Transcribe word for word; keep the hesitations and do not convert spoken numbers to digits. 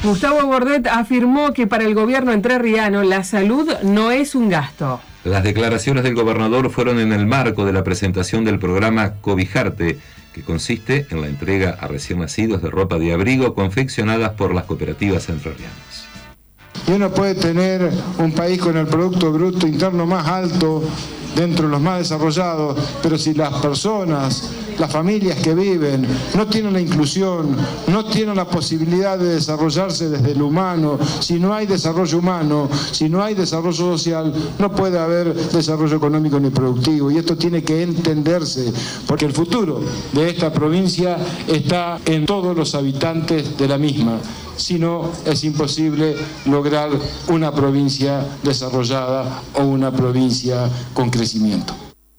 Gustavo Bordet afirmó que para el gobierno entrerriano la salud no es un gasto. Las declaraciones del gobernador fueron en el marco de la presentación del programa Cobijarte, que consiste en la entrega a recién nacidos de ropa de abrigo confeccionadas por las cooperativas entrerrianas. Y uno puede tener un país con el Producto Bruto Interno más alto, dentro de los más desarrollados, pero si las personas, las familias que viven, no tienen la inclusión, no tienen la posibilidad de desarrollarse desde lo humano, si no hay desarrollo humano, si no hay desarrollo social, no puede haber desarrollo económico ni productivo. Y esto tiene que entenderse, porque el futuro de esta provincia está en todos los habitantes de la misma. Si no, es imposible lograr una provincia desarrollada o una provincia con crecimiento.